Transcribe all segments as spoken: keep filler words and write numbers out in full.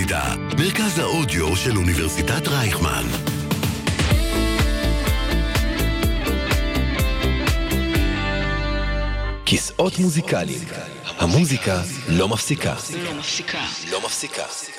האוניברסיטה, מרכז האודיו של אוניברסיטת רייכמן. כיסאות מוזיקליים. המוזיקה לא מפסיקה. לא מפסיקה. לא מפסיקה.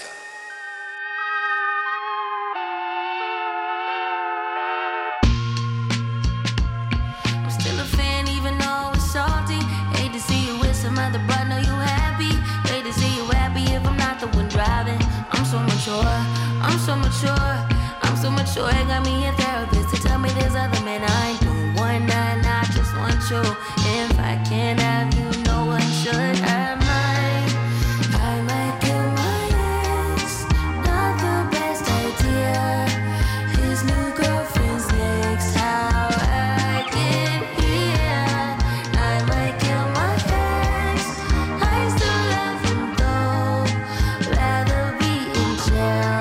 I'm so mature, I'm so mature. It got me a therapist to tell me there's other men I ain't doing one night, I just want you. If I can't have you, no one should. I might, I might kill my ex. Not the best idea. His new girlfriend's next. How I get here. I might kill my ex. I still love him though. Rather be in jail.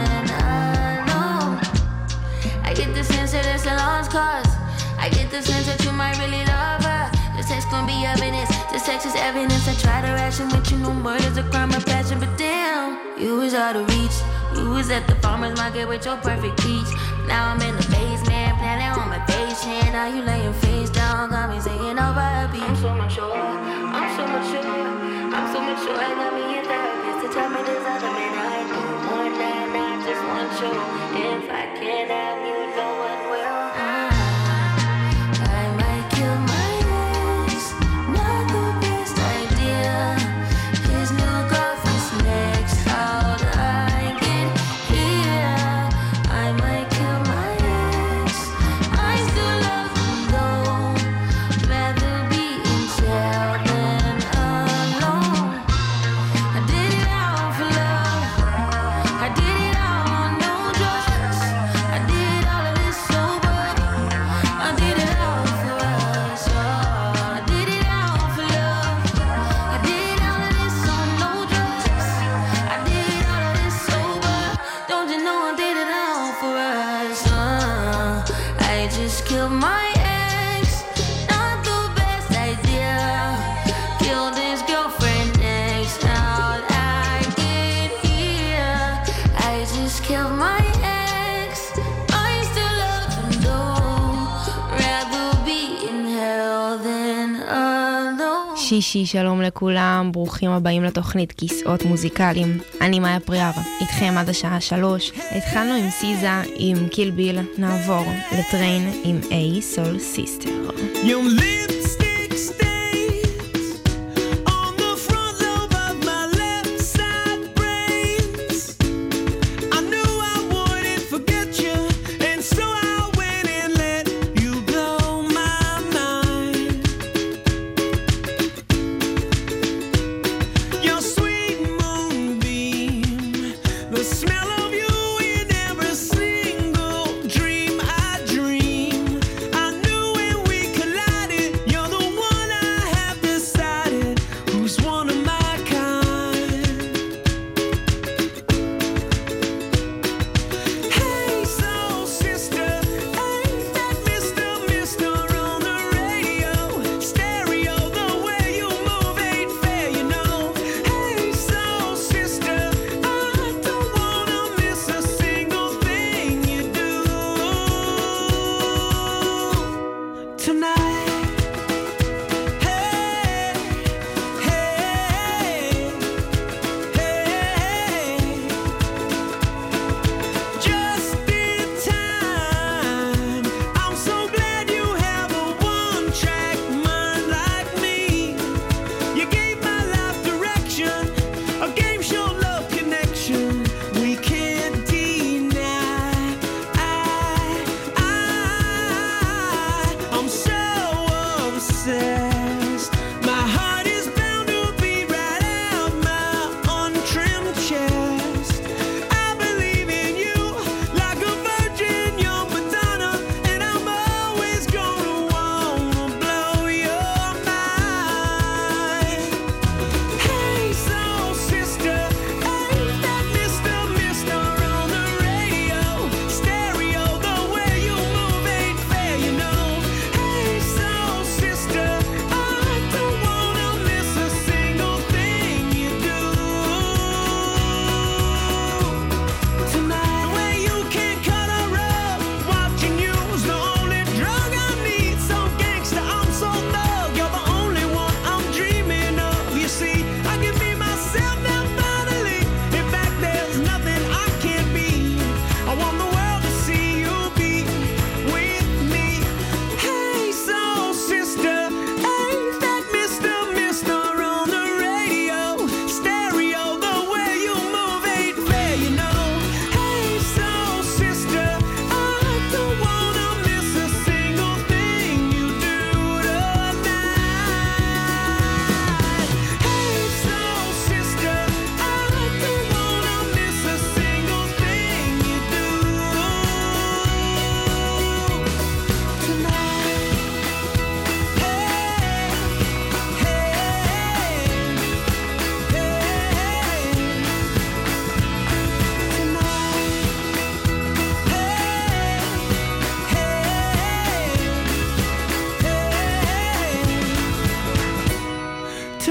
I get the sense that you might really love her. This text gon' be evidence. This text is evidence. I try to ration with you. No murder's a crime of passion, but damn, you was out of reach. You was at the farmer's market with your perfect peach. Now I'm in the basement, planning on my patient. Now you laying face down, got me singing over a beat. I'm so mature, I'm so mature, I'm so mature. I got me a therapist to tell me there's other men I do. One night, I just want you. If I can't have you, no one will. שישי, שלום לכולם, ברוכים הבאים לתוכנית כיסאות מוזיקליים. אני מאיה פריארה, איתכם עד השעה שלוש. התחלנו עם סיזה, עם קיל ביל, נעבור לטריין עם A Soul Sister. Dream I dream. I knew when we collided. You're the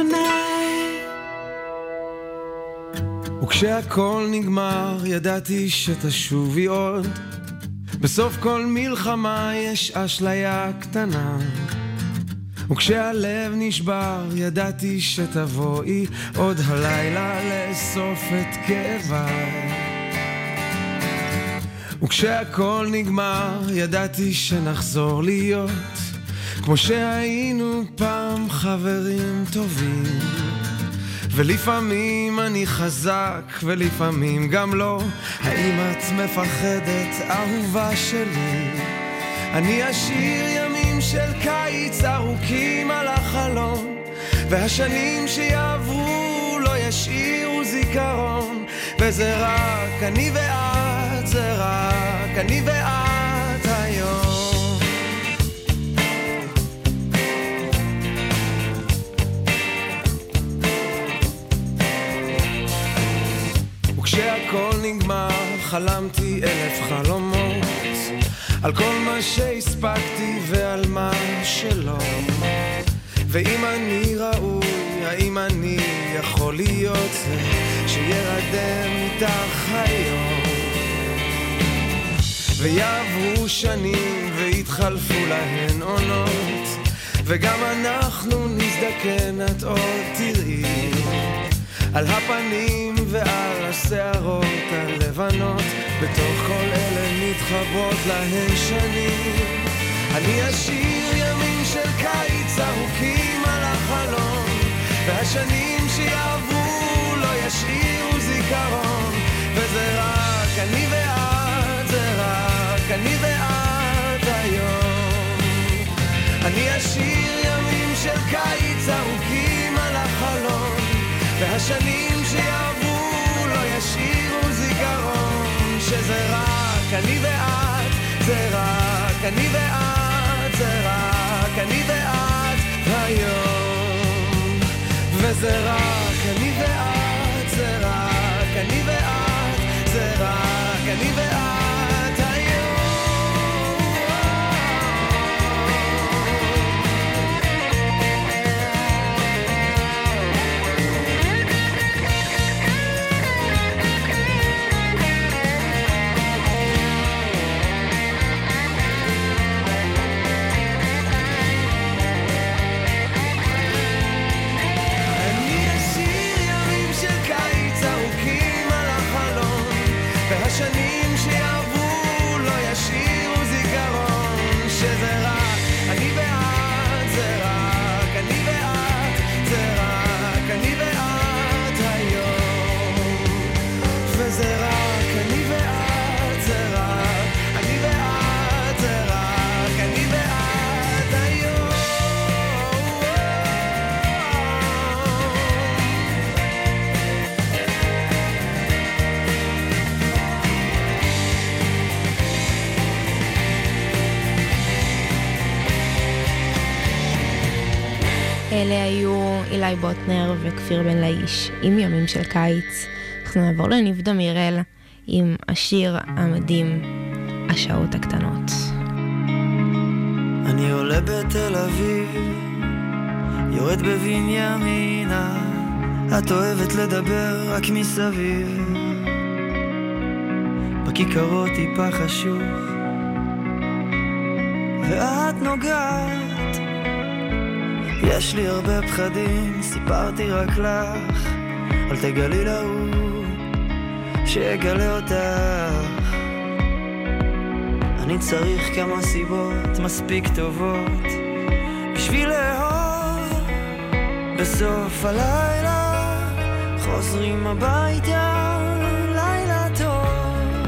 tonight. וכשהכל נגמר ידעתי שתשובי עוד, בסוף כל מלחמה יש אשליה קטנה. וכשהלב נשבר ידעתי שתבואי עוד הלילה לאסוף את כאביי. וכשהכל נגמר ידעתי שנחזור להיות כמו שהיינו פעם, חברים טובים. ולפעמים אני חזק ולפעמים גם לא. האם את מפחדת, אהובה שלי? אני אשאיר ימים של קיץ ארוכים על החלום, והשנים שיעברו לא ישאירו זיכרון. וזה רק אני ואת, זה רק אני ואת היום. וכשהכל נגמר חלמתי אלף חלומות, על כל מה שהספקתי ועל מה שלא. ואם אני ראוי, האם אני יכול להיות זה שירדם איתך היום? ויעברו שנים והתחלפו להן עונות, וגם אנחנו נזדקן, את עוד תראי על הפנים ועל השערות הלבנות, בתוך כל אלה מתחברות להן שנים. אני אשאיר ימים של קיץ ארוכים על החלום, והשנים שיעברו לא ישאירו זיכרון. וזה רק אני ואת, זה רק אני ואת היום. אני אשאיר ימים של קיץ ארוכים על החלום, והשנים שיעברו לא ישאירו זיכרון. שזה רק אני ואת, זה רק אני ואת, זה רק אני ואת היום. וזה רק אני ואת, זה רק אני ואת, זה רק אני ואת היום. השנים שיעברו לא ישאירו זיכרון. שזה רק אני ואת, זה רק אני ואת, זה רק אני ואת היום. וזה רק אני ואת, זה רק אני ואת, זה רק אני ואת היום. אלה היו אילי בוטנר וכפיר בן לאיש עם ימים של קיץ. אנחנו נעבור לניב דמירל עם השיר המדהים השעות הקטנות. אני עולה בתל אביב, יורד בבנימינה, את אוהבת לדבר רק מסביב, בכיכרות טיפה חשוב, ואת נוגעת. יש לי הרבה פחדים, סיפרתי רק לך, אל תגלי להוא שיגלה אותך. אני צריך כמה סיבות מספיק טובות בשביל לאהוב. בסוף הלילה חוזרים הביתה, לילה טוב.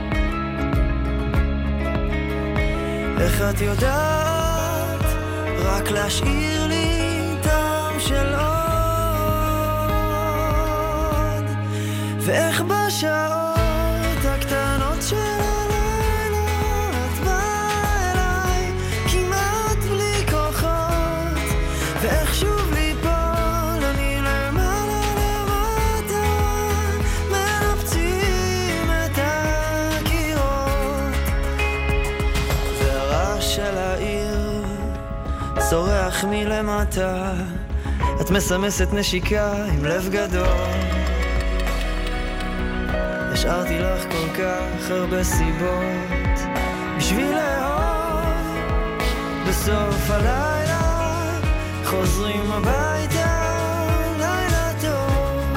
איך את יודעת רק להשאיר לי טעם של עוד, ואיך בשעות הקטנות של הלילה את באה אליי כמעט בלי כוחות, ואיך שוב ליפול אני למעלה למטה, מנפצים את הקירות, והרעש של העיר צורח מלמטה, את מסמסת נשיקה עם לב גדול, השארתי לך כל כך הרבה סיבות בשביל לאהוב. בסוף הלילה חוזרים הביתה, לילה טוב.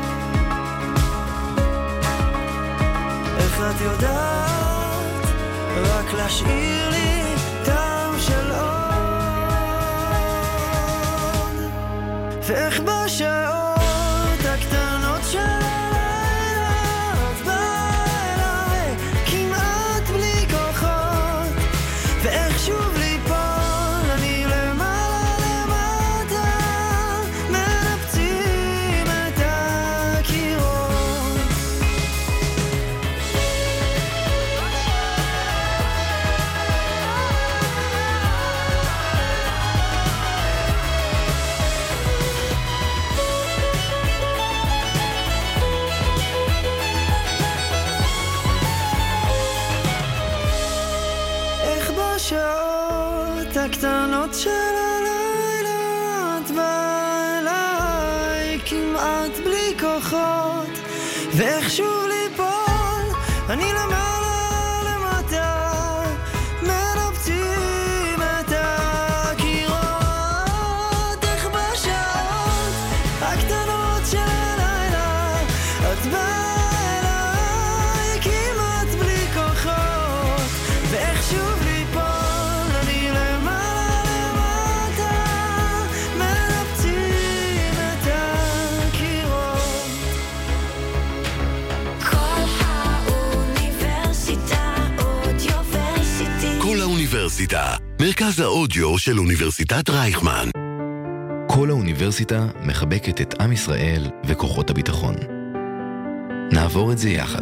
איך את יודעת רק להשאיר לי טעם של עוד, ואיך בשעות הקטנות של הלילה את באה אליי כמעט בלי כוחות, ואיך שוב ליפול אני למעלה למטה, מנפצים את הקירות. איך בשעות הקטנות של הלילה את באה אליי כמעט בלי כוחות, ואיך שוב ליפול אני למעלה למטה, מנפצים את הקירות. איך בשעות הקטנות של הלילה את באה אליי כמעט בלי כוחות, ואיך שוב ליפול אני למעלה למטה, מנפצים את הקירות. כל האוניברסיטה אודיוורסיטי. כל האוניברסיטה, מרכז האודיו של אוניברסיטת רייכמן. כל האוניברסיטה מחבקת את עם ישראל וכוחות הביטחון. נעבור את זה יחד.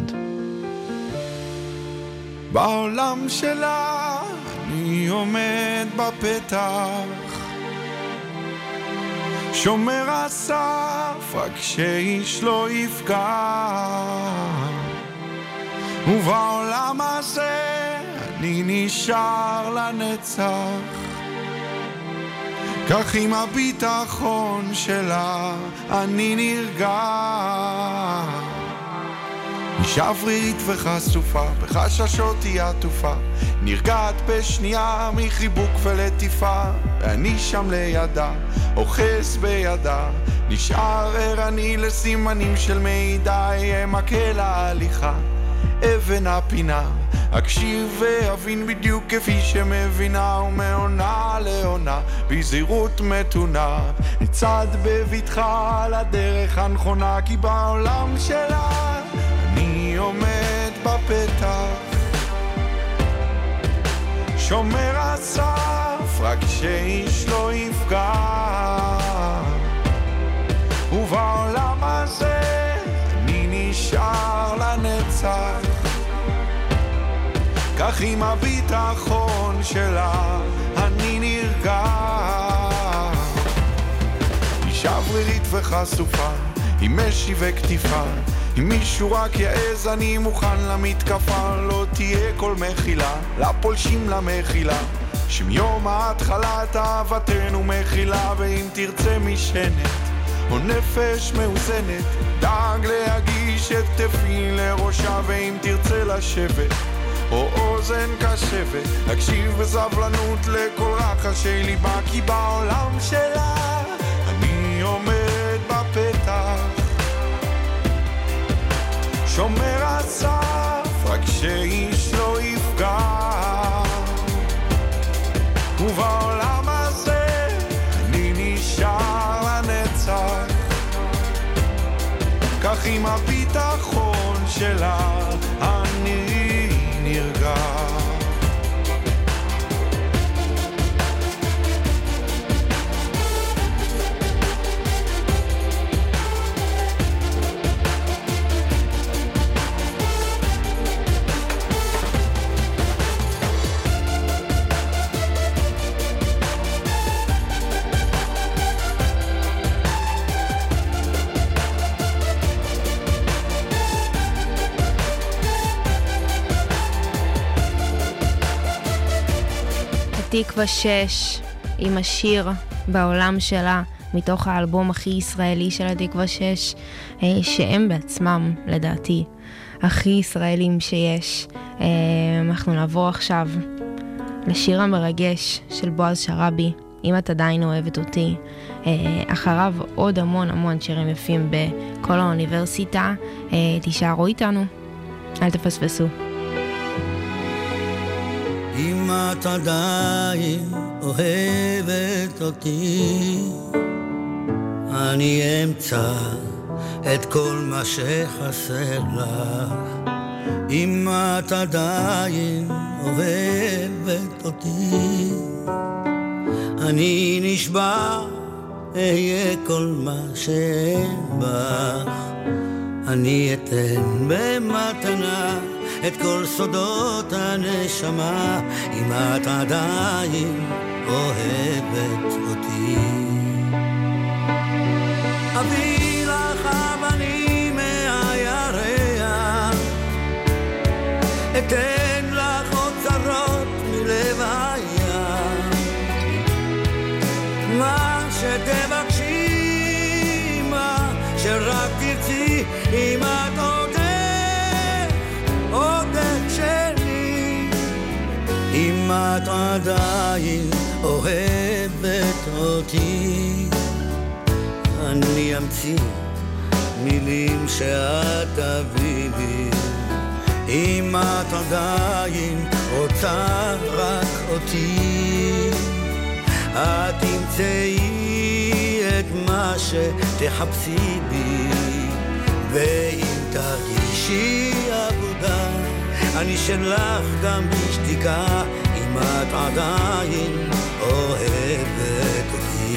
בעולם שלה אני עומד בפתח, שומר הסף רק שאיש לא יפגע, ובעולם הזה אני נשאר לנצח, כך עם הביטחון שלה אני נרגע. אישה אוורירית וחשופה, בחששות היא עטופה, נרגעת בשנייה מחיבוק ולטיפה, ואני שם לידה, אוחז בידה, נשאר ערני לסימנים של מידע, יהיה מקל ההליכה, אבן הפינה, אקשיב ואבין בדיוק כפי שמבינה, ומעונה לעונה בזהירות מתונה, נצעד בבטחה על הדרך הנכונה, כי בעולם שלה אני עומד בפתח, שומר הסף רק שאיש לא יפגע, ובעולם הזה אני נשאר לנצח, כך עם הביטחון שלה אני נרגע. אישה אוורירית וחשופה, עם משי וכתיפה, אם מישהו רק יעז אני מוכן למתקפה, לא תהיה כל מחילה לפולשים למחילה, שמיום ההתחלה תאוותנו מחילה, ואם תרצה משענת או נפש מאוזנת, דאג להגיש את תפי לראשה, ואם תרצה לשבת או אוזן קשבת, להקשיב בסבלנות לכל רחשי ליבה, כי בעולם שלה אני עומד בפתח, שומר הסף רק שאיש לא יפגע, ובעולם הזה אני נשאר לנצח, כך עם הביטחון שלה אני נרגע. תקווה שש עם השיר בעולם שלה, מתוך האלבום הכי ישראלי של התקווה שש, שהם בעצמם, לדעתי, הכי ישראלים שיש. אנחנו נעבור עכשיו לשיר המרגש של בועז שרבי, אם את עדיין אוהבת אותי. אחריו עוד המון המון שירים יפים בכל האוניברסיטה. תישארו איתנו, אל תפספסו. אם את עדיין אוהבת אותי, אני אמצא את כל מה שחסר לך. אם את עדיין אוהבת אותי, אני נשבע אהיה כל מה שבך. אני אתן במתנה את כל סודות הנשמה, אם את עדיין אוהבת אותי. אביא לך אבנים מהירח, אתן לך אוצרות מלב הים, מה שתבקשי, מה שרק תרצי, אם את עודך, עודך שלי. אם את עדיין אוהבת אותי, אני אמציא מילים שאת תביא לי. אם את עדיין רוצה רק אותי, את תמצאי את מה שתחפשי בי. ואם תרגישי עבודה, אני שלך גם בשתיקה, אם את עדיין אוהבת אותי.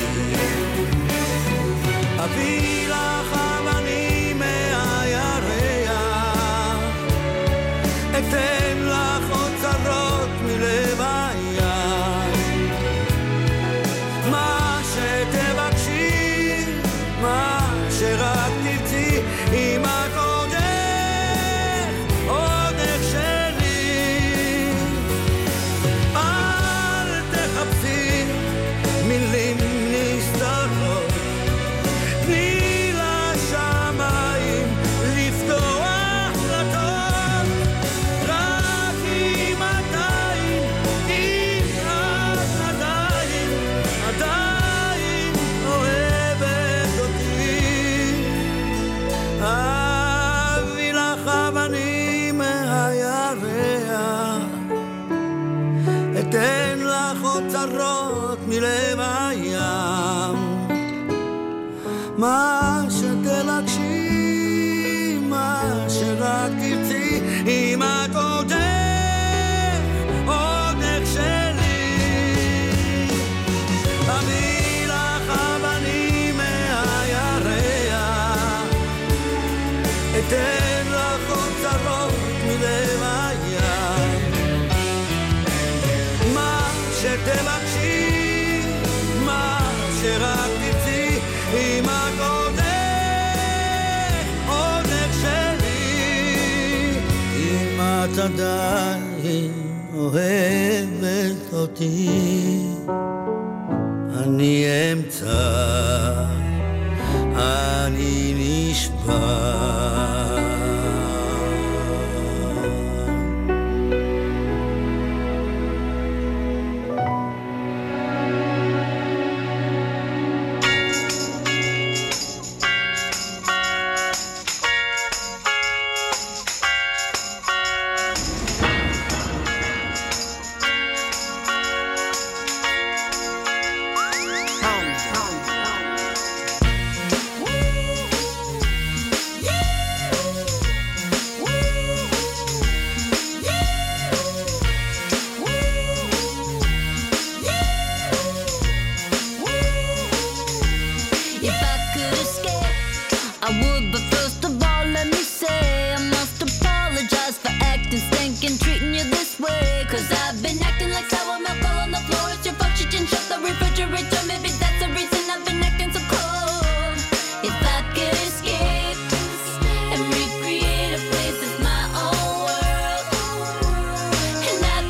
אביא לך אבנים מהירח, אתן לך אוצרות מלב הים, מה שתבקשי, מה שרק תרצי, אם את עודך, עודך שלי. אל תחפשי מילים נסתרות, תני לשמיים לפתוח דלתות. רק אם עדיין, אם את עדיין, עדיין אוהבת אותי, אביא לך אבנים מהירח, אתן לך אוצרות מלב הים, מה שתבקשי, מה שרק תרצי, אם את עודך, עודך שלי. אביא לך אבנים מהירח, אתן לך אוצרות מלב הים, מה שתבקשי, מה שרק תרצי, אם את עודך, עודך שלי. אם את עדיין אוהבת אותי, אני אמצא, אני נשבע.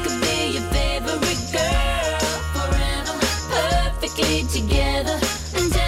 Together until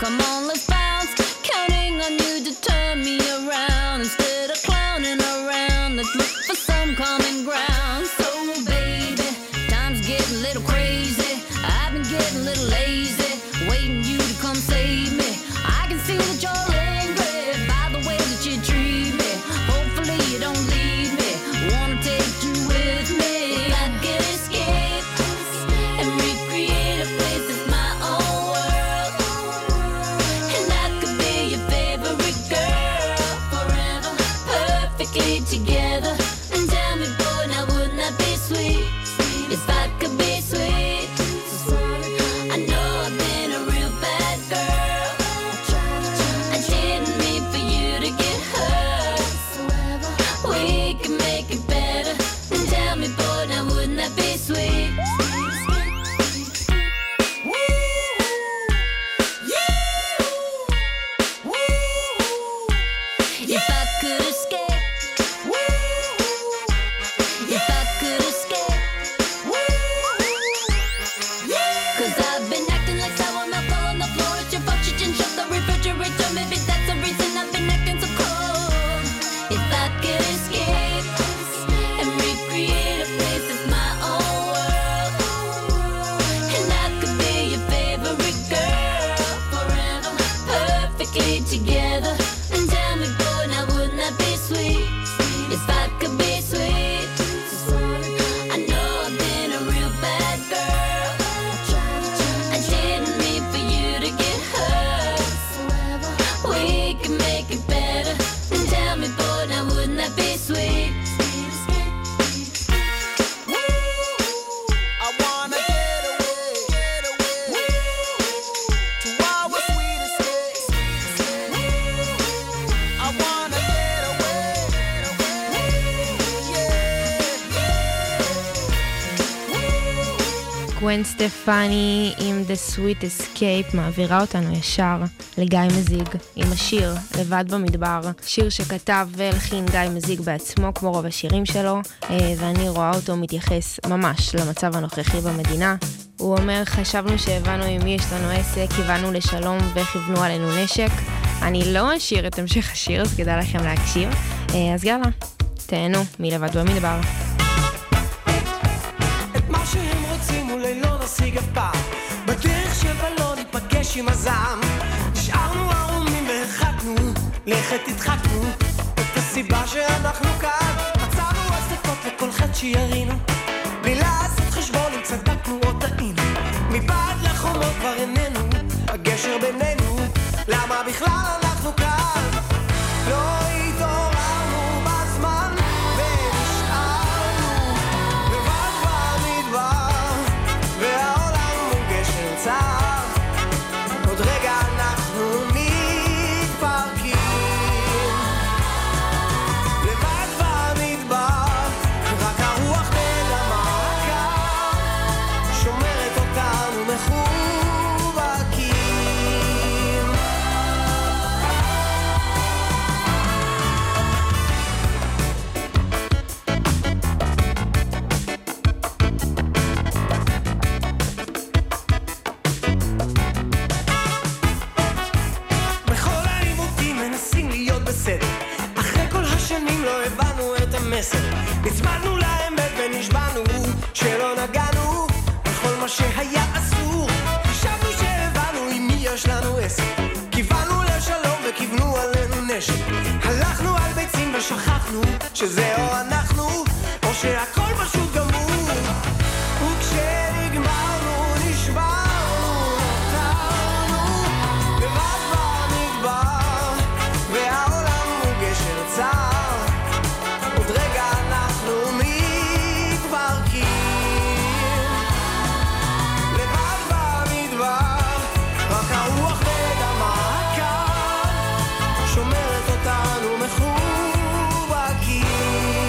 come on, let's bounce. Counting on you to turn me around. Instead of clowning around, let's look for some common ground. So baby, time's getting a little crazy. I've been getting a little lazy, waiting you to come save me. I can see that you're angry by the way that you treat me. Hopefully you don't leave me. Wanna take you with me. If I could escape and recreate a place that's my own world, and I could be your favorite girl forever, perfectly together. And tell me, boy, now wouldn't that be sweet? If I could be sweet. I know I've been a real bad girl. I didn't mean for you to get hurt. We can make it better. And tell me, boy, now wouldn't that be sweet? If I could escape, if I could escape, 'cause I've been acting like sour milk all on the floor. It's your fault you didn't shut the refrigerator. Maybe that's the reason I've been acting so cold. If I could escape and recreate a place that's my own world, and I could be your favorite girl forever, perfectly together. And tell me, boy, now wouldn't that be sweet? If I could be sweet. I know I've been a real bad girl. I didn't mean for you to get hurt. We can make it better. And tell me, boy, now wouldn't that be sweet? I wanna get away, get away to our sweet escape. I wanna get away, yeah. גוון סטפני עם The Sweet Escape מעבירה אותנו ישר לגיא מזיג עם השיר לבד במדבר, שיר שכתב והלחין גיא מזיג בעצמו כמו רוב השירים שלו, ואני רואה אותו מתייחס ממש למצב הנוכחי במדינה. הוא אומר, חשבנו שהבנו עם מי יש לנו עסק, כיוונו לשלום וכיוונו עלינו נשק. אני לא אשיר את המשך השיר, אז כדאי לכם להקשיב. אז יאללה, תהנו מלבד במדבר. את מה שהם רוצים אולי לא נשיג אף פעם, בדרך שבה לא ניפגש עם הזעם. נשארנו ערומים והרחקנו, לכת התחקנו את הסיבה שאנחנו כאן. מצאנו הצדקות לכל חטא שירינו, בלי לעשות חשבון אם צדקנו או טעינו. מבעד לחומות כבר איננו הגשר בינינו, למה בכלל אנחנו כאן? לא התעוררנו בזמן ונשארנו לבד במדבר, והעולם הוא גשר צר. עוד רגע אנחנו מתפרקים לבד במדבר, רק הרוח בדמקה שומרת אותנו מחובקים. בכל העימותים מנסים להיות בסדר, אחרי כל השנים לא הבנו את המסר. נצמדנו לאמת ונשבענו שלא נגענו בכל מה שהיה אסור. חשבנו שהבנו עם מי יש לנו עסק, כיוונו לשלום וכיוונו עלינו נשק. הלכנו על ביצים ושכחנו שזה או אנחנו או שהכל פשוט גמור. וכשנגמרנו נשברנו, נותרנו לבד במדבר, והעולם הוא גשר צר. עוד רגע אנחנו מתפרקים לבד במדבר, רק הרוח בדמקה שומרת אותנו מחובקים.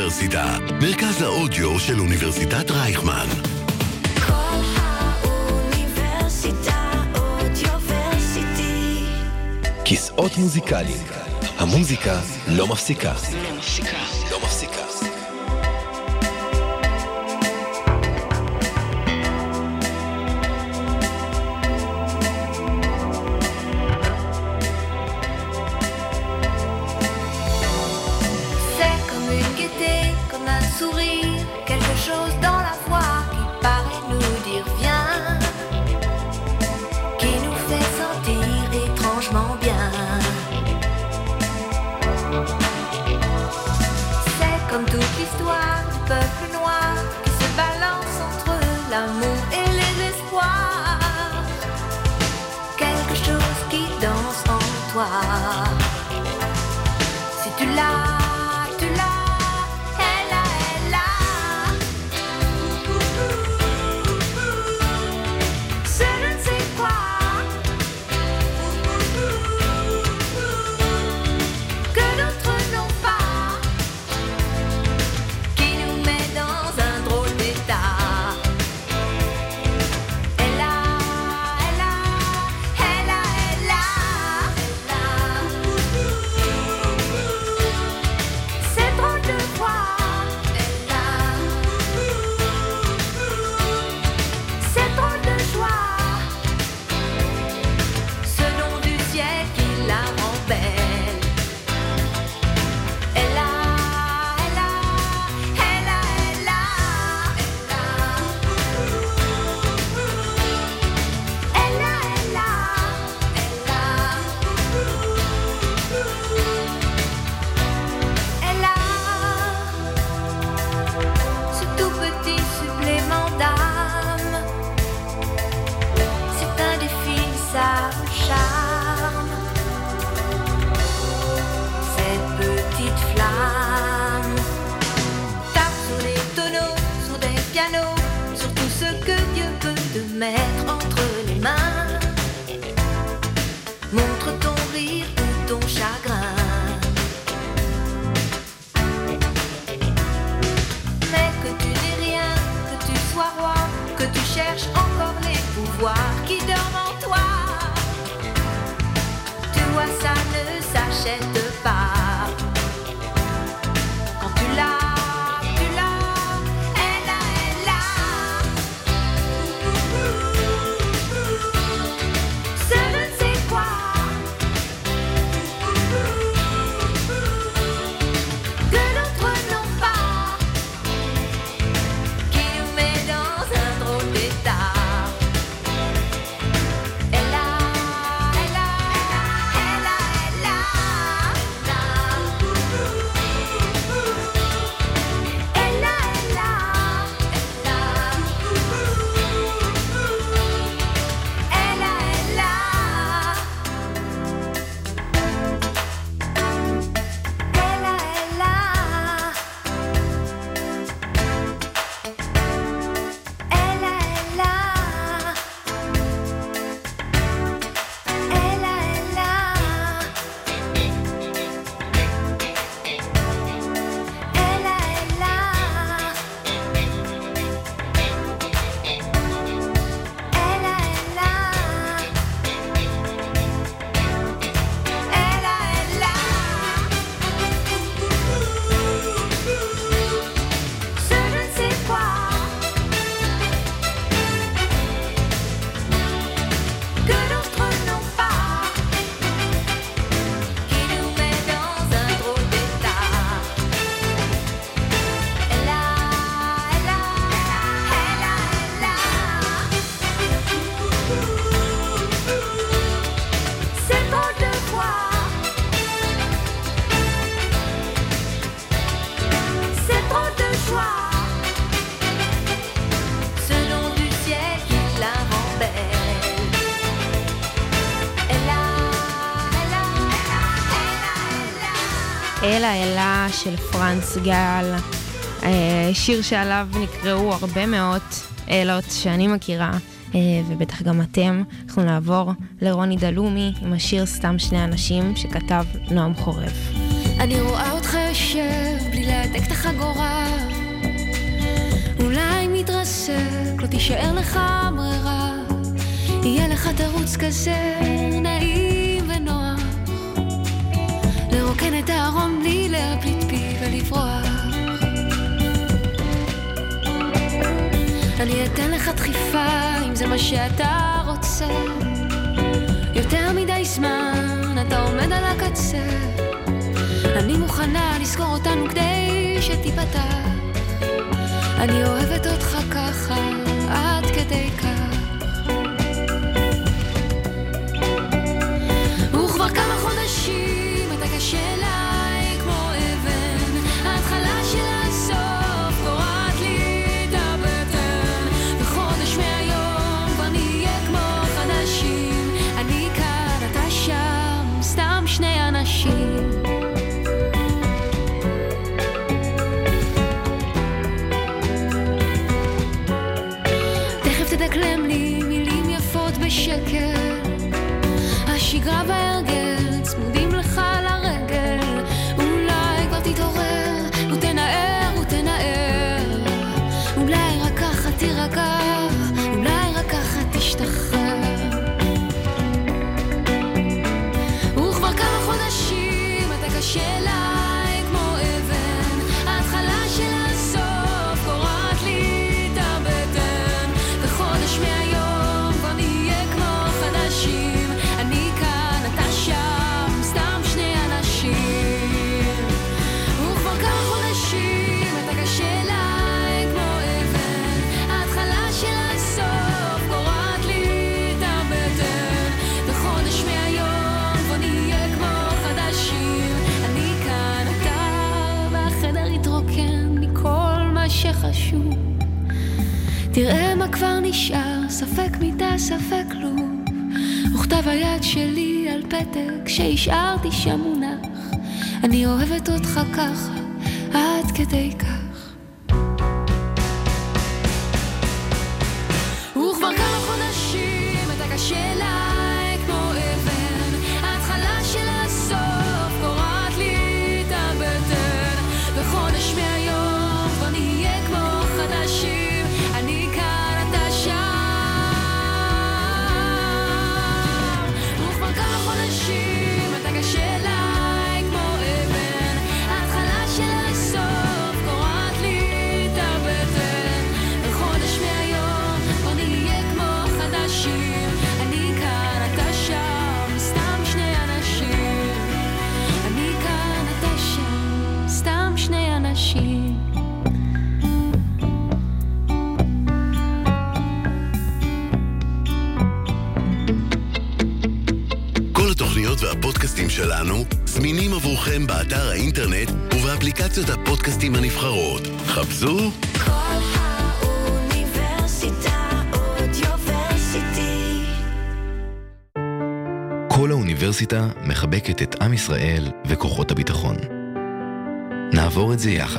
האוניברסיטה, מרכז האודיו של אוניברסיטת רייכמן. כל האוניברסיטה אודיוורסיטי. כיסאות מוזיקליים. המוזיקה לא מפסיקה. לא מפסיקה. לא מפסיקה. Quelque chose dans la voix qui paraît nous dire viens, qui nous fait sentir étrangement bien. C'est comme toute l'histoire du peuple noir qui se balance entre l'amour et les espoirs. Quelque chose qui danse en toi. Si tu l'as, tu l'as. Mettre entre les mains, montre ton rire ou ton chagrin. Mais que tu n'es rien, que tu sois roi, que tu cherches encore les pouvoirs qui dorment en toi. Tu vois, ça ne s'achète pas. Quand tu l'as, אלה אלה של פרנץ גל, שיר שעליו נקראו הרבה מאוד אלות שאני מכירה, ובטח גם אתם. אנחנו נעבור לרוני דלומי עם השיר סתם שני אנשים שכתב נועם חורב. אני רואה אותך יושב בלי להדק את החגורה, אולי מתרסק, לא תישאר לך ברירה, יהיה לך תירוץ כזה נעים ונוח, לרוקן את הארון בלי להפליט פי ולברוח. אני אתן לך דחיפה אם זה מה שאתה רוצה, יותר מדי זמן אתה עומד על הקצה, אני מוכנה לזכור אותנו כדי שתיפתח, אני אוהבת אותך ככה עד כדי כך. וכבר כמה חודשים אתה קשה אליי כמו אבן, ההתחלה של הסוף קוראת לי את הבטן, וחודש מהיום כבר נהיה כמו חדשים, אני כאן אתה שם, סתם שני אנשים. תכף תדקלם לי מילים יפות בשקל, השגרה והרגל צמודים לך לרגל, אולי כבר תתעורר ותנער ותנער, אולי רק ככה תירגע, אולי רק ככה תשתחרר. וכבר כמה חודשים אתה קשה אליי כמו אבן, ההתחלה של הסוף קוראת לי את הבטן, וחודש מהיום כבר נהיה כמו חדשים, אני כאן אתה שם, סתם שני אנשים. וכבר כמה חודשים אתה קשה אליי כמו אבן, ההתחלה של הסוף קוראת לי את הבטן, וחודש מהיום כבר נהיה כמו חדשים, אני כאן אתה, והחדר יתרוקן מכל מה שחשוב, תראה מה כבר נשאר, ספק מיטה ספק לוב, וכתב היד שלי על פתק שהשארתי שם מונח, אני אוהבת אותך ככה עד כדי כך. וכבר כמה חודשים אתה קשה אליי כמו אבן, ההתחלה של הסוף קוראת לי את הבטן, וחודש מהיום כבר נהיה כמו חדשים, אני כאן אתה שם. וכבר כמה חודשים אתה קשה אליי כמו אבן, ההתחלה של הסוף קוראת לי את הבטן, וחודש מהיום כבר נהיה כמו חדשים, אני כאן אתה שם, סתם שני אנשים, אני כאן אתה שם, סתם שני אנשים. כל התוכניות והפודקאסטים שלנו זמינים עבורכם באתר האינטרנט ובאפליקציות הפודקאסטים הנבחרות. חפשו כל האוניברסיטה אודיוורסיטי. כל האוניברסיטה מחבקת את עם ישראל וכוחות הביטחון. נעבור את זה יחד.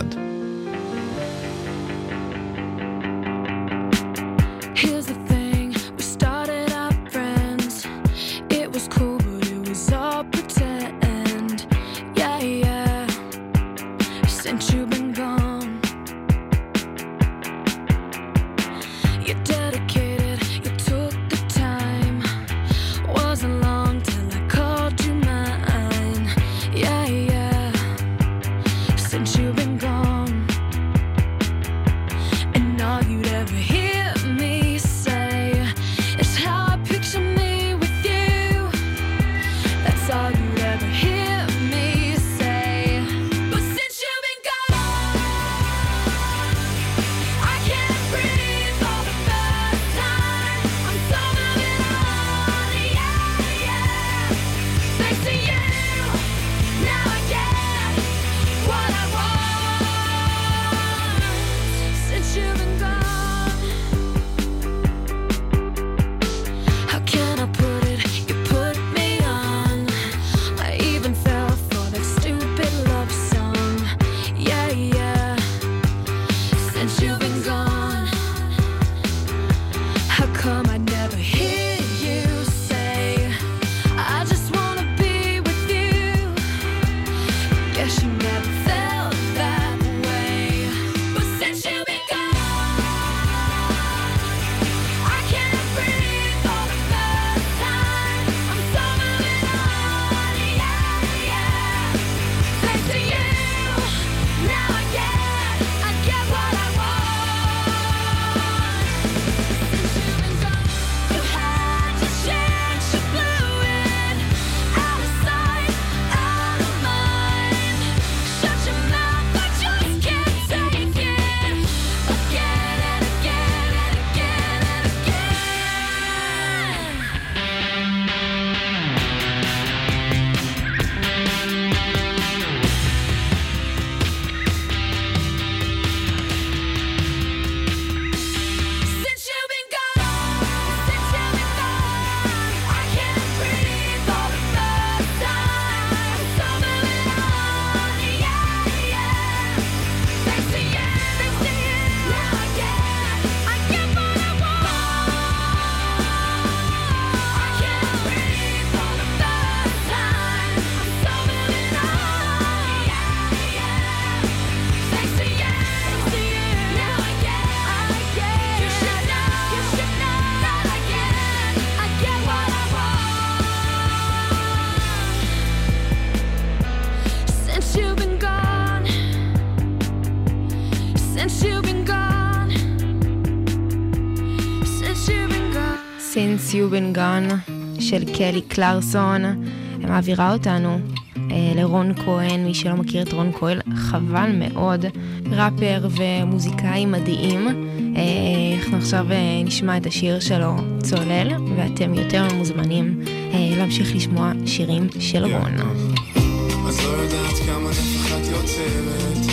Here's the thing, we started out friends. It was cool, but it was all pretend. Yeah, yeah. Since you've been gone, you're dedicated, you took the time. Wasn't long till I called you mine. Yeah, yeah. Since you've been gone, Since You've Been Gone של קלי קלרסון. מעבירה אותנו אה, לרון כהן. מי שלא מכיר את רון כהן, חבל מאוד. ראפר ומוזיקאי מדהים. אה, אנחנו עכשיו אה, נשמע את השיר שלו צולל, ואתם יותר מוזמנים אה, להמשיך לשמוע שירים של רון. אז לא יודעת כמה נפחת יוצרת,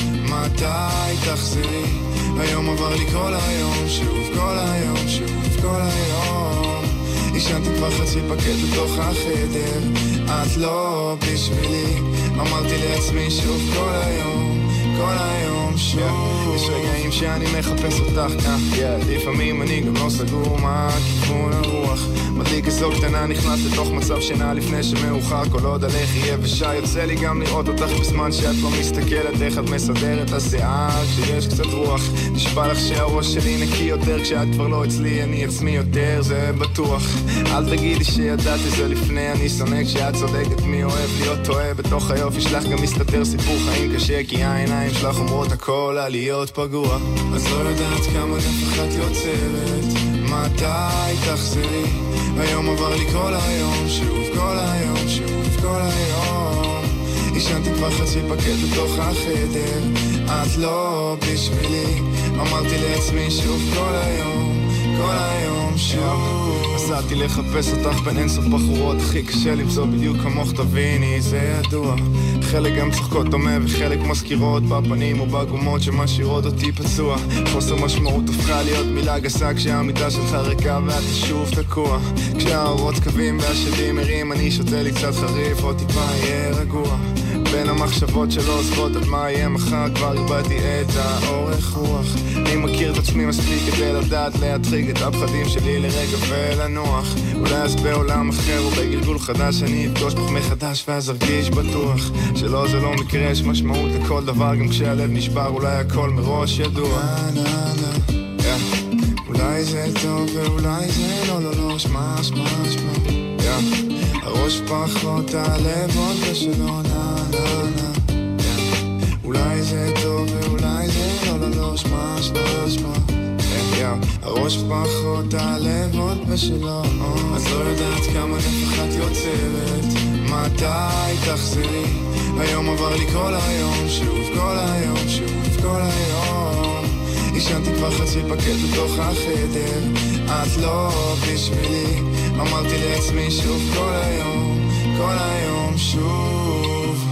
מתי תחזרי? היום עבר לי כל היום, שוב כל היום, שוב כל היום. ישנתי כבר חצי פקט בתוך החדר, את לא בשבילי. אמרתי לעצמי שוב כל היום, כל היום שוב. יש רגעים שאני מחפש אותך כאן, לפעמים אני גם לא סגור מה כיוון הרוח. מדליק איזו קטנה, נכנס לתוך מצב שינה לפני שמאוחר. כל עוד עליך יהיה ושי, יוצא לי גם לראות אותך בזמן שאת לא מסתכלת. איך את מסדרת השיער כשיש קצת רוח. נשבע לך שהראש שלי נקי יותר כשאת כבר לא אצלי, אני עצמי יותר, זה בטוח. אל תגידי שידעתי זה לפני, אני שונא כשאת צודקת. מי אוהב להיות טועה בתוך היופי שלך, גם מסתתר סיפור חיים קשה, כי העיניים שלך אומרות הכל על להיות פגוע. אז לא יודעת כמה נפחת יוצרת, מתי תחזרי? היום עבר לי כל היום, שוב כל היום, שוב כל היום. ישנתי כבר חצי פקט בתוך החדר, את לא בשבילי. אמרתי לעצמי שוב כל היום, כל היום שוב. נסעתי לחפש אותך בין אינסוף בחורות, הכי קשה למצוא בדיוק כמוך, תביני זה ידוע. חלק גם צחקות דומה וחלק מזכירות בפנים או בגומות שמשאירות אותי פצוע. חוסר משמעות הפכה להיות מילה גסה כשהמידה שלך ריקה ואתה שוב תקוע. כשהאורות קווים והשדים מרים, אני שותה לי קצת חריף או טיפה יהיה רגוע. בין המחשבות שלא עוזבות עד מה יהיה מחר, כבר איבדתי את האורך רוח. אני מכיר את עצמי מספיק כדי לדעת להטריג את הפחדים שלי לרגע ולנוח. אולי אז בעולם אחר או בגלגול חדש אני אפגוש בך מחדש ואז ארגיש בטוח שלא זה לא מקרה, יש משמעות לכל דבר גם כשהלב נשבר, אולי הכל מראש ידוע. נה נה נה yeah. אולי זה טוב ואולי זה לא לא לא שמע שמע שמע yeah. הראש פחות הלב עוד בשלו נה נה נה yeah. אולי זה טוב ואולי זה לא לא לא שמע שמע שמע yeah, yeah. הראש פחות הלב עוד בשלו oh. אז לא יודעת כמה נפחת יוצרת, מתי תחזרי? היום עבר לי כל היום, שוב כל היום, שוב כל היום. ישנתי כבר חצי פקט בתוך החדר, את לא בשבילי. אמרתי לעצמי שוב כל היום, כל היום שוב.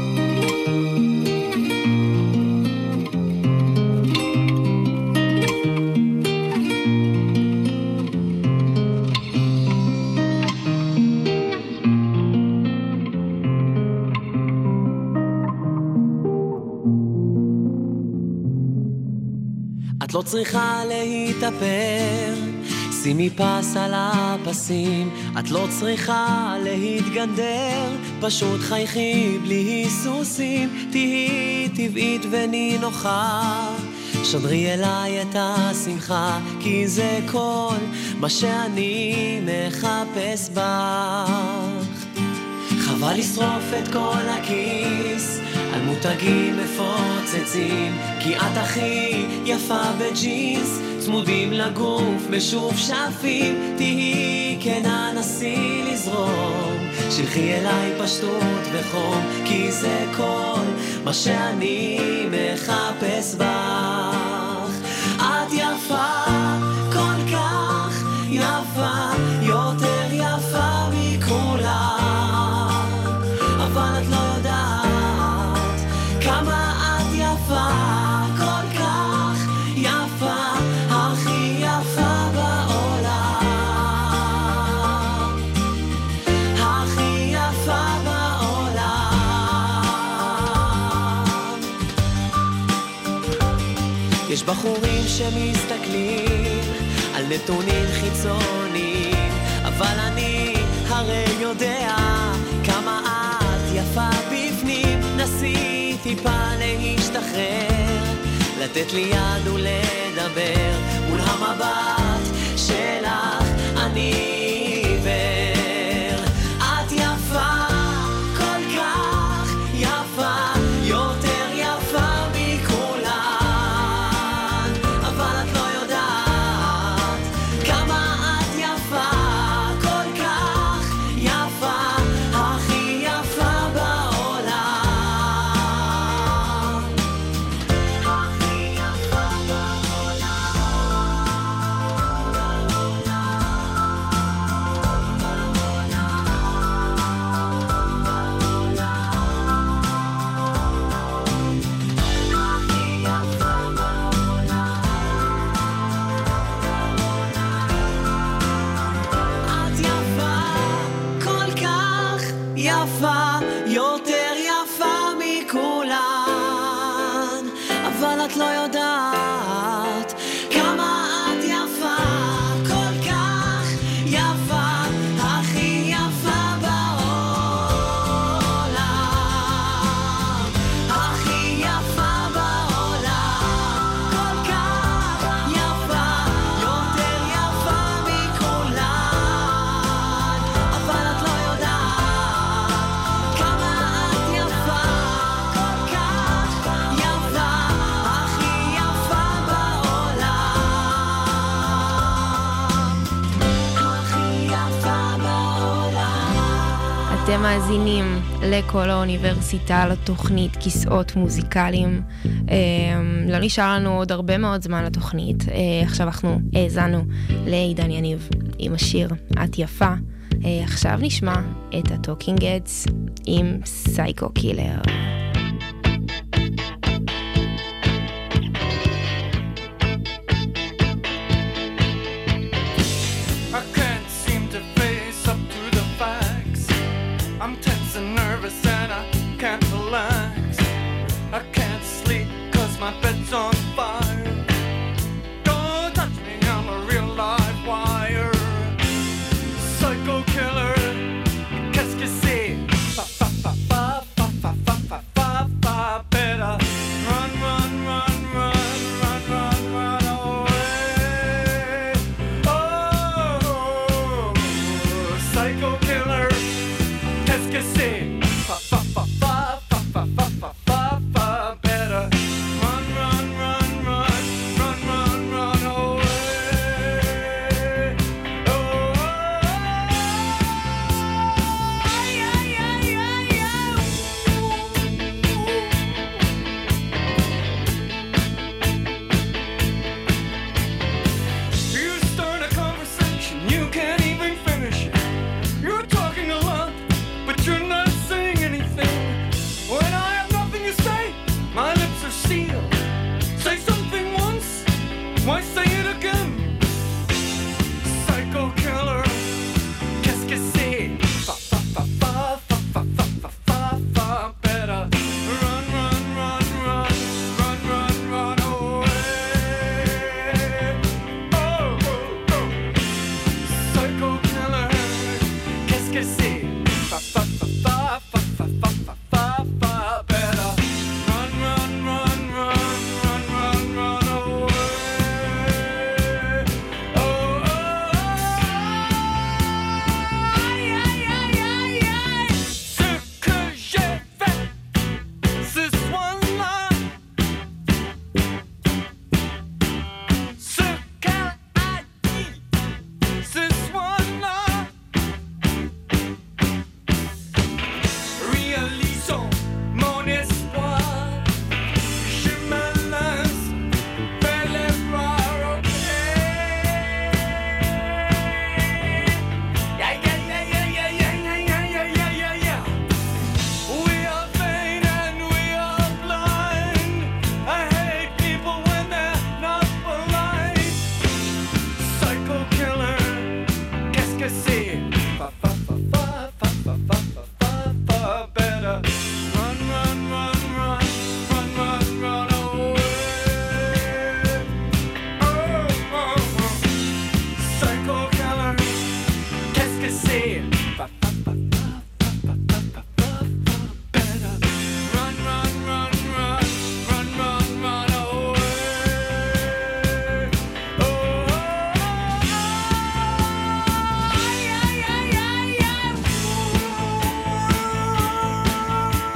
לא צריכה להתאפר, שימי פס על הפסים. את לא צריכה להתגנדר, פשוט חייכי בלי היסוסים. תהי טבעית ונינוחה, שדרי אליי את השמחה, כי זה כל מה שאני מחפש בך. חבל לשרוף את כל הכיס על מותגים מפוצצים, כי את הכי יפה בג'ינס, צמודים לגוף משופשפים. תהי כנה נסי לזרום, שלחי אליי פשטות וחום, כי זה כל מה שאני מחפש בך. את יפה כל כך יפה, יותר יפה מכולם, אבל את לא יודעת כמה את יפה, כל כך יפה, הכי יפה בעולם, הכי יפה בעולם. יש בחורים שמסתכלים על נתונים חיצוניים, אבל אני הרי יודע כמה את יפה בפנים. נסי טיפה להשתחרר, לתת לי יד ולדבר מול המבט שלך. אני עיוור, את יפה, כל כך יפה, יותר יפה מכולן, אבל את לא יודעת כמה את יפה, יפה, יותר יפה מכולן, אבל את לא יודעת כמה את יפה, כל כך יפה, הכי יפה בעולם, הכי יפה בעולם, כל כך יפה, יותר יפה מכולן, אבל את לא יודעת כמה את יפה, כל כך יפה, הכי יפה בעולם, הכי יפה בעולם. אתם מאזינים לכל האוניברסיטה, לתוכנית כיסאות מוזיקליים. לא נשאר לנו עוד הרבה מאוד זמן לתוכנית. עכשיו אנחנו האזנו לעידן יניב עם השיר את יפה. עכשיו נשמע את הטוקינג הדס עם סייקו קילר. I can't seem to face up to the facts. I'm tense and nervous and I can't relax. I can't sleep cause my bed's on fire. Don't touch me, I'm a real live wire. Psycho killer, qu'est-ce que c'est? Fa fa fa fa fa fa fa fa fa fa. Better run, run, run, run, run, run, run away. Oh, psycho killer, qu'est-ce que c'est? Fa fa fa fa fa fa fa fa fa fa. Better run, run, run, run, run, run, run away. Oh, ay, ay, ay, ay, ay. You start a conversation, you can't even finish it. You're talking a lot, but you're not saying anything. When I have nothing to say, my lips are sealed. Say something once, why say it again? Psycho killer, qu'est-ce que c'est? Fa fa fa fa fa fa fa fa fa fa. Better run, run, run, run, run, run, run away. Oh, oh, oh. Psycho killer, qu'est-ce que c'est? Fa fa fa fa fa fa fa fa fa fa. Better run, run, run, run, run, run, run away. Oh, oh, aïe, aïe, aïe, aïe, aïe. Ce que j'ai fait ce soir-là, ce qu'elle a dit ce soir-là, réalisons mon espoir. Je me lance vers les bras, ok. Yeah, yeah, yeah, yeah, yeah, yeah, yeah, yeah, yeah, yeah, yeah. We are vain and we are blind. I hate people when they're not polite. Psycho killer, qu'est-ce que c'est? Fa fa fa fa fa fa fa fa fa fa. Better run, run, run, run, run, run, run away. Oh, oh, oh. Psycho killer, qu'est-ce que c'est? Fa fa fa fa fa fa fa fa fa. Better run, run, run, run, run, run, run away. Oh, oh, oh. Aïe, aïe, aïe, aïe, aïe.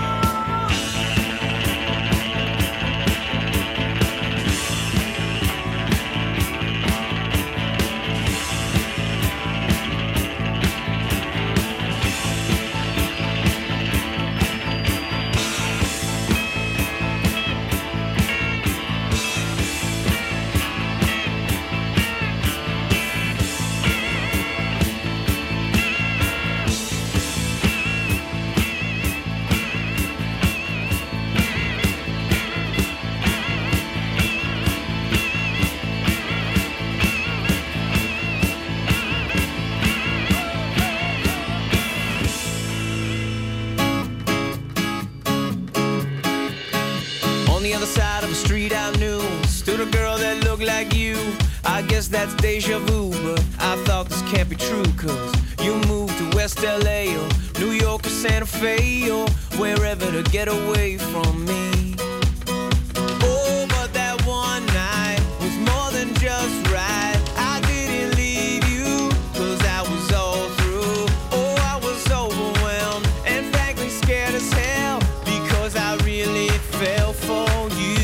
guess that's deja vu, but I thought this can't be true, cause you moved to West L A or New York or Santa Fe or wherever to get away from me. Oh, but that one night was more than just right. I didn't leave you, cause I was all through. Oh, I was overwhelmed and frankly scared as hell, because I really fell for you.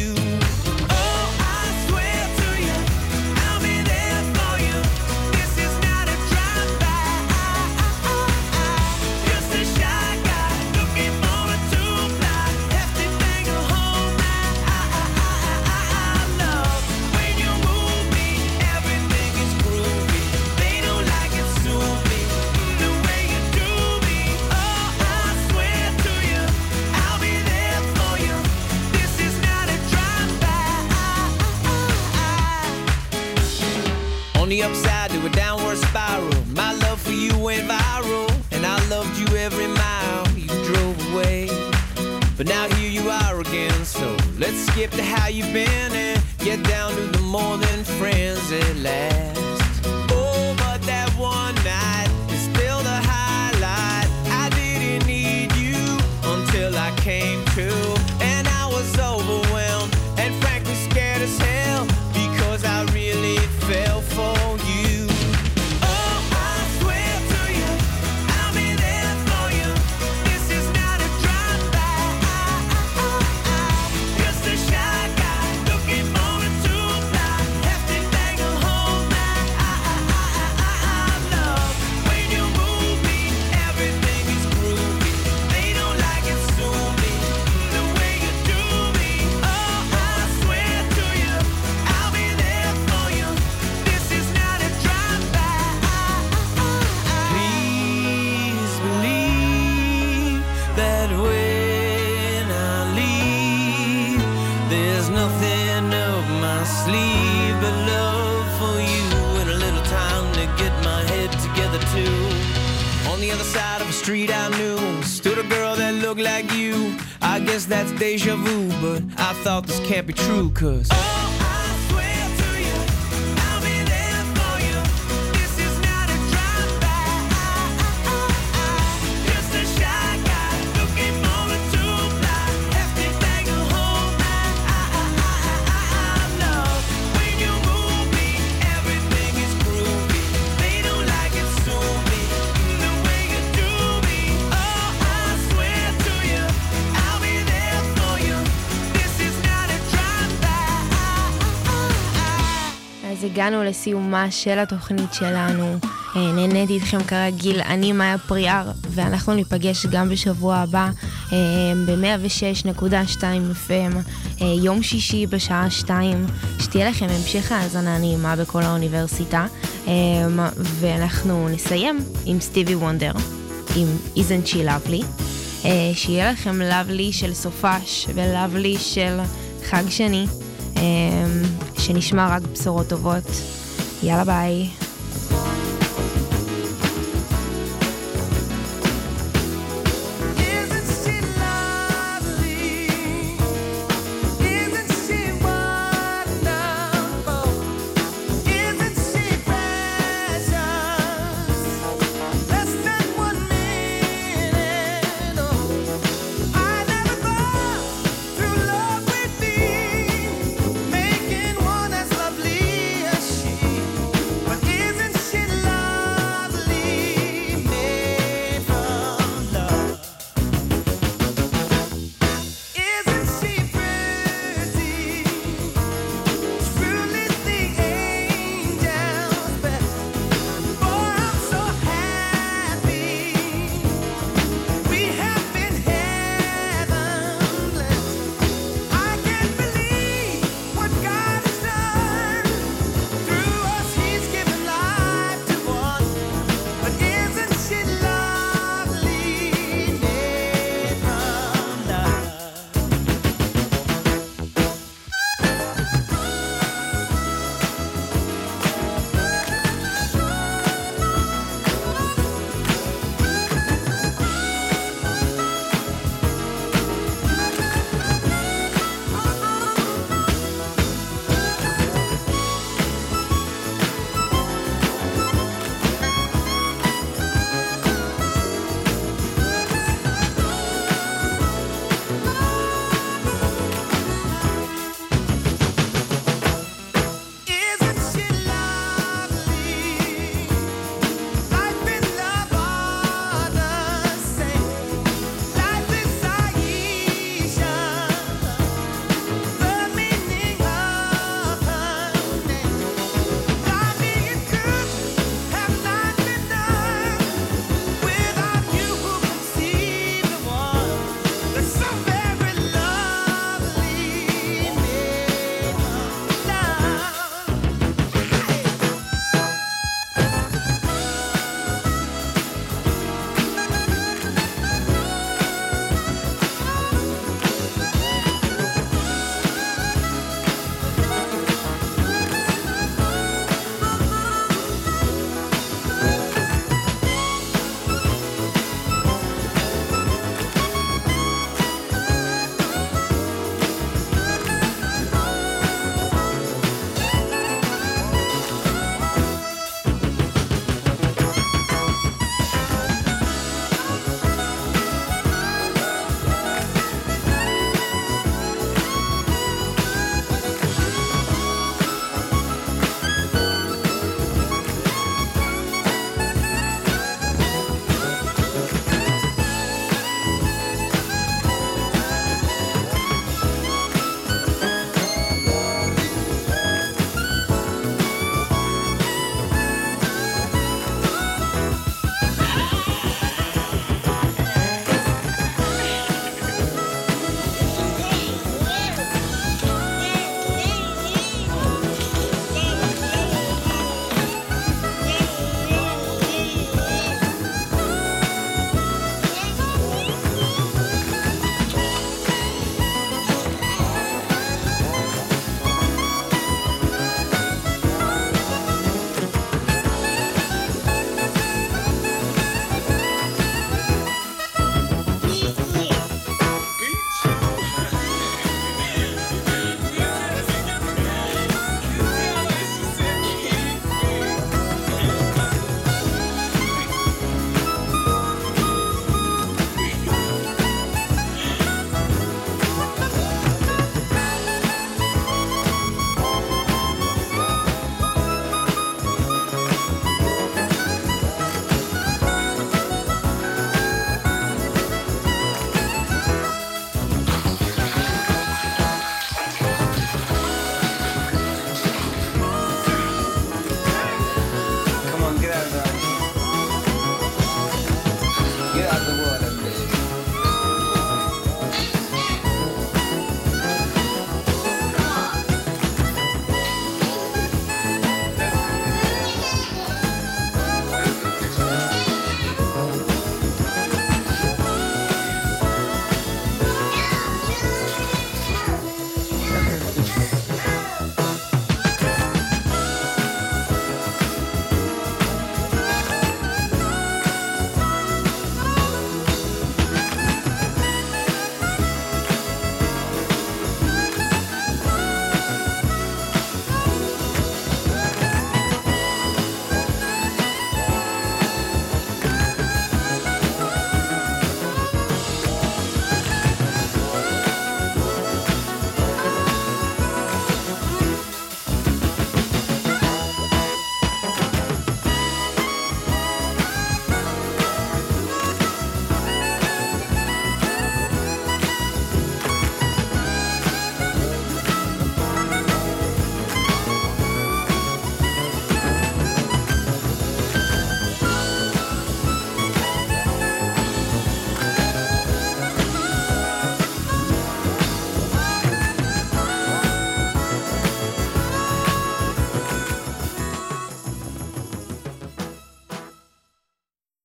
On the upside to a downward spiral, my love for you went viral, and I loved you every mile you drove away. But now here you are again, so let's skip to how you've been and get down to the more than friends at last. Oh, but that one night is still the highlight. I didn't need you until I came to, and I was overwhelmed and frankly scared as hell, because I really fell for you. Oh, I swear to you, I'll be there for you. This is not a drive-by. Just a shy guy looking for a two-ply, hefty bag of home love. When you move me, everything is groovy. They don't like it, sue me the way you do me. Oh, I swear to you, I'll be there for you. This is not a drive-by. Please believe that when I leave, there's nothing up my sleeve but love for you and a little time to get my head together too. On the other side of a street I knew stood a girl that looked like you. I guess that's deja vu, but I thought this can't be true, cause oh, I swear to you, I'll be there for you. This is not a drive-by. Just a shy guy looking for a two-ply, hefty bag of home love. When you move me, everything is groovy. They don't like it, sue me the way you do me. Oh, I swear to you, I'll be there for you. This is not a drive-by. אז הגענו לסיומה של התוכנית שלנו. נהניתי איתכם כרגיל, אני מאיה פריאר, ואנחנו ניפגש גם בשבוע הבא ב-מאה ושש נקודה שתיים אף אם, יום שישי בשעה שתיים. שתהיה לכם המשך האזנה נעימה בכל האוניברסיטה, ואנחנו נסיים עם סטיבי וונדר, עם Isn't She Lovely. שיהיה לכם lovely של סופש ולאבלי של חג שני, שנשמע רק בשורות טובות. יאללה ביי.